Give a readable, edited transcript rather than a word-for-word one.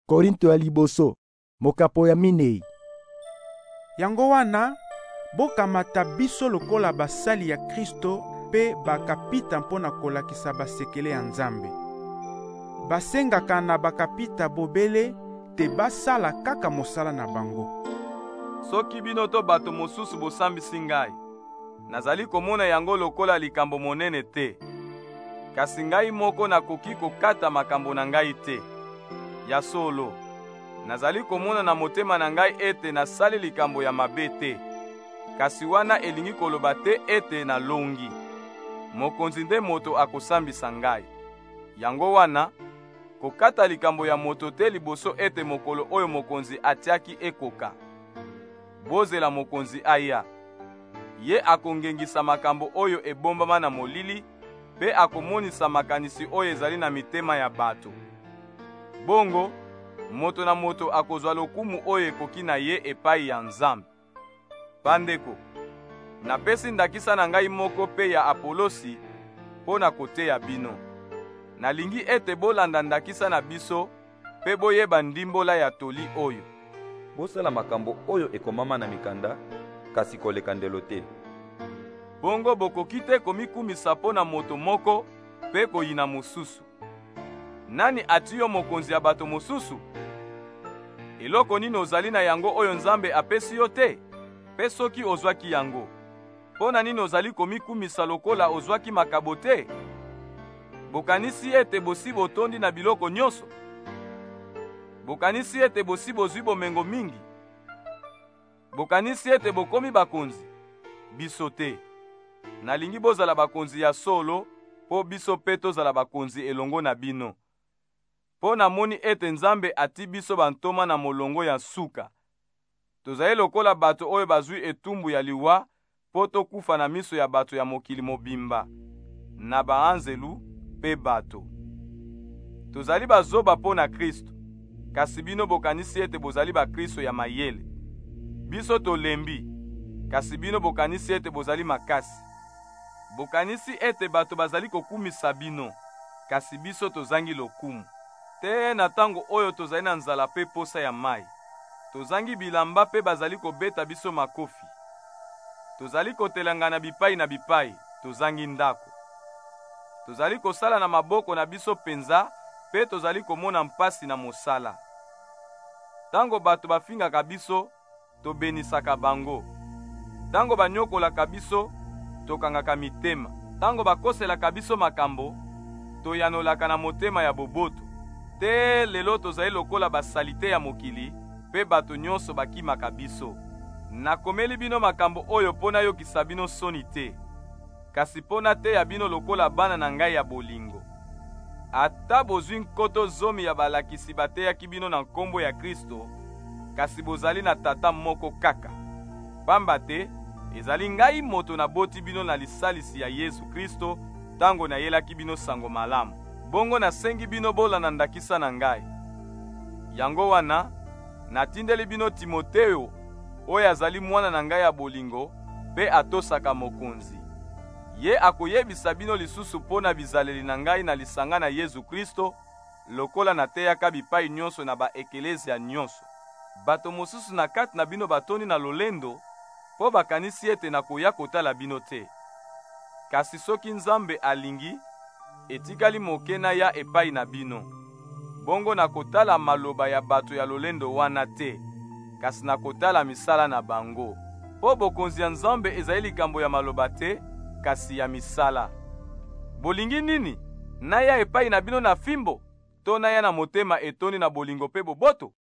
Korinto ya liboso, mokapo ya minei. Yango wana, bokamata biso lokola basali ya Kristo pe bakapita mpona kolakisa basekele ya Nzambe. Basengaka na bakapita bobele te basala kaka mosala na bango. Soki bino to bato mosusu bosambisi ngai, nazali komona yango lokola likambo monene te. Kasi ngai moko nakoki kokata makambo na ngai te. Ya solo, nazali komona na motema na ngai ete nasali likambo ya mabe te. Kasi wana elingi koloba te ete nalongi. Mokonzi nde moto akosambisa ngai. Yango wana, kokata likambo ya moto te liboso ete mokolo oyo mokonzi atiaki ekoka. Bozela mokonzi aya. Ye akongengisa makambo oyo ebombama na molili, pe akomonisa makanisi oyo ezali na mitema ya bato. Bongo, moto na moto akozwa lokumu oyo ekoki na ye epai ya Nzambe. Bandeko, napesi ndakisa na ngai moko pe ya Apolosi mpo na koteya bino. Nalingi ete bolanda ndakisa na biso pe boyeba ndimbola ya toli oyo. Bosala makambo oyo ekomama na mikanda, kasi koleka ndelo te. Bongo bokoki te komikumisa mpo na moto moko pe koyina mosusu. Nani ati yo mokonzi ya bato mosusu? Eloko nini ozali na yango oyo Nzambe apesi yo te? Pe soki ozwaki yango, pona nini ozali komikumisa lokola ozwaki makabo te? Bokanisi ete bosi botondi na biloko nyonso? Bokanisi ete bosi bozwi bomengo mingi? Bokanisi ete bokomi bakonzi? Biso te. Nalingi bozala bakonzi ya solo, po biso pe tozala bakonzi elongo na bino. Po namoni ete Nzambe ati biso bantoma na molongo ya suka. Tozali lokola bato oyo bazwi etumbu ya liwa, po tokufa na miso ya bato ya mokili mobimba, na baanzelu pe bato. Tozali bazoba po na Kristo, kasi bino bokanisi ete bozali ba Kristo ya mayele. Biso tolembi, kasi bino bokanisi ete bozali makasi. Bokanisi ete bato bazali kokumisa bino, kasi biso tozangi lokumu. Te na tango oyo tozali na nzala pe posa ya mai. Tozangi bilamba pe bazali kobeta biso makofi. Tozali kotelangana bipai na bipai, tozangi ndako. Tozali kosala na maboko na biso penza, pe tozali komona mpasi na mosala. Tango bato bafingaka biso, tobenisaka bango. Tango banyokolaka biso, tokangaka mitema. Tango bakoselaka biso makambo, toyanolaka na motema ya boboto. Te lelo tozali lokola basalite ya mokili, pe bato nyonso bakimaka biso. Nakomeli bino makambo oyo pona yokisa bino soni te, kasi pona te ya bino lokola bana na ngai ya bolingo. Ata bozwi nkoto zomi ya balakisi bateyaki bino na nkombo ya Kristo, kasi bozali na tata moko kaka. Pamba te, ezali ngai moto naboti bino na lisalisi ya Yesu Kristo, tango nayelaki bino sango malamu. Bongo nasengi bino bolanda ndakisa na ngai. Yango wana, natindeli bino Timoteo, oyo azali mwana na ngai ya bolingo, pe atosaka mokonzi. Ye akoyebisa bino lisusu pona bizaleli na ngai na lisanga na Yesu Kristo, lokola nateyaka bipai nyonso na baekelezia nyonso. Bato mosusu na kati na bino batoni na lolendo, po bakanisi ete nakoya kotala bino te. Kasi soki Nzambe alingi, etikali moke na ya epai na bino. Bongo nakotala maloba ya bato ya lolendo wana te, kasi nakotala misala na bango. Po bokonzi ya Nzambe ezali likambo ya maloba te, kasi ya misala. Bolingi nini? Naya epai na bino na fimbo, to naya na motema etoni na bolingo pe boboto?